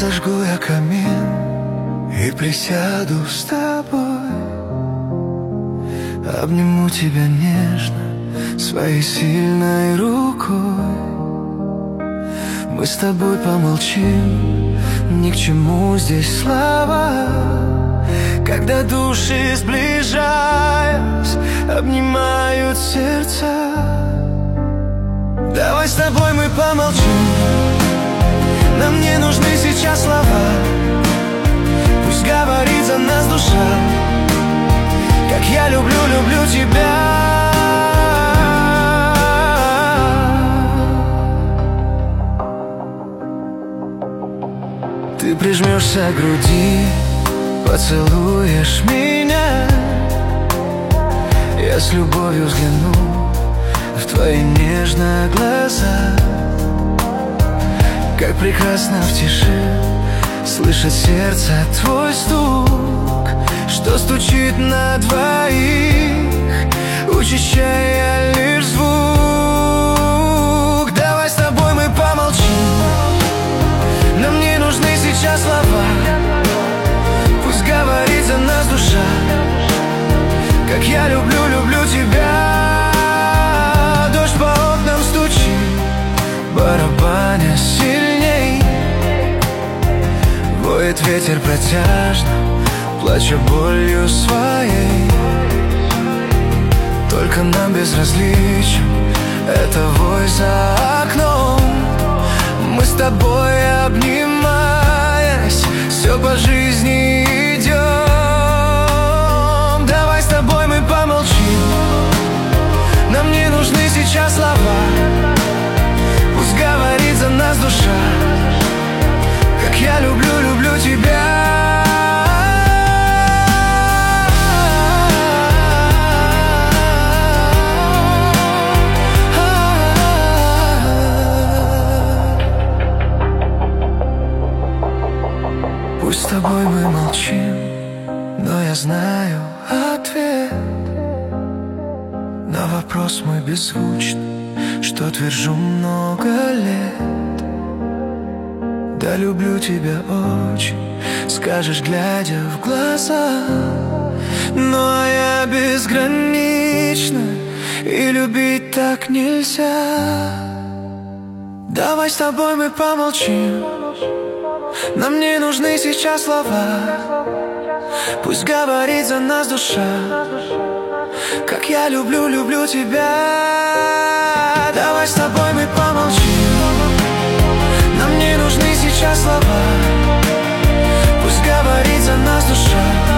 Разожгу я камин и присяду с тобой, обниму тебя нежно своей сильной рукой. Мы с тобой помолчим, ни к чему здесь слова, когда души, сближаясь, обнимают сердца. Давай с тобой мы помолчим, нам не нужны сейчас слова. Пусть говорит за нас душа, как я люблю, люблю тебя. Ты прижмешься к груди, поцелуешь меня. Я с любовью взгляну в твои нежные глаза. Как прекрасно в тиши слышать сердце твой стук, что стучит на двоих, учащая лишь звук. Давай с тобой мы помолчим, нам не нужны сейчас слова. Пусть говорит за нас душа, как я люблю, люблю тебя. Дождь по окнам стучит, барабаня сильней. Воет ветер протяжно, плача болью своей. Только нам безразличен это вой за окном. Мы с тобой, обнимаясь, все по жизни идем. Давай с тобой мы помолчим, нам не нужны сейчас слова. Пусть говорит за нас душа, как я люблю, люблю тебя. Пусть с тобой мы молчим, но я знаю ответ на вопрос мой беззвучный, что твержу много лет. Да люблю тебя очень, скажешь, глядя в глаза. Но я безгранична, и любить так нельзя. Давай с тобой мы помолчим, нам не нужны сейчас слова. Пусть говорит за нас душа, как я люблю, люблю тебя. Давай с тобой мы помолчим, нам не нужны сейчас слова. Пусть говорит за нас душа,